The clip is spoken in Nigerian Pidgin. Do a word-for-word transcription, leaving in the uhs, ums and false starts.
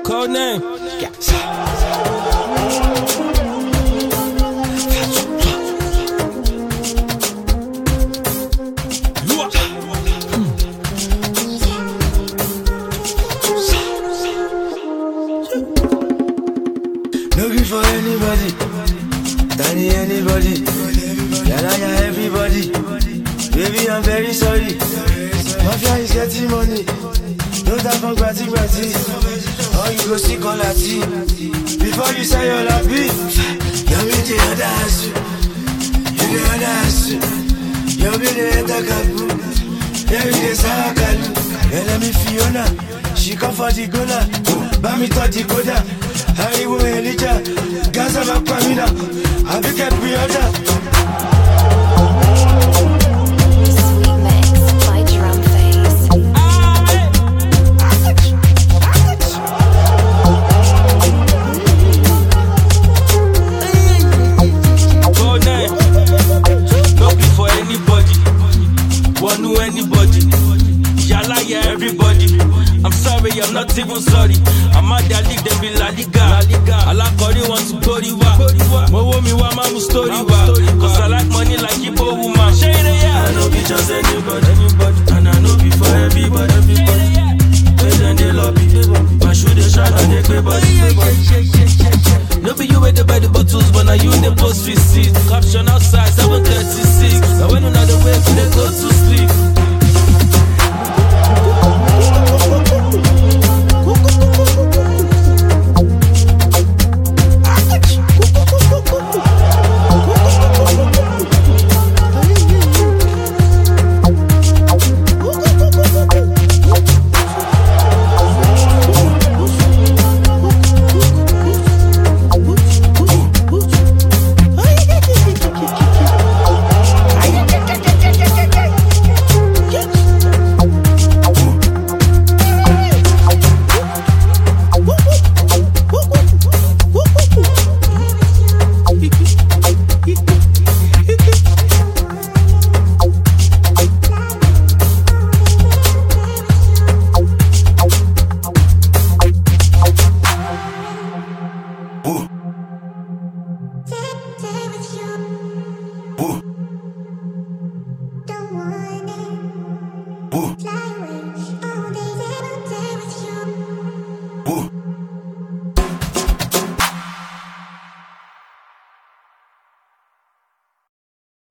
Code name. Yeah. Looking for anybody, tiny anybody, yeah, everybody. Baby, I'm very sorry. Mafia is getting money. No time for gratty gratty. Or you go see colati. Before you say your lappy, you'll be the other ass. You the other ass. You'll be the other kabu. Yeah, you the Sarakalu. Yeah, let me Fiona. She come for the gona. Bami to the coda. I will Elijah. Gaza Pamina. I be kept me other. Anybody, yalla yeah everybody. I'm sorry, I'm not even sorry. I'm at their league, they be La Liga. Alakori want to go riwa. Mowo mi wa mamu story wa. Cause I like money like Igbo woman. I know be just anybody, anybody. And I know be for everybody, everybody. They then they lobby, but shoot they shine and they pay body. No be you with the body bottles, but now you in the post receipt. Caption outside seven thirty-six. Now when you know the way, they go to sleep.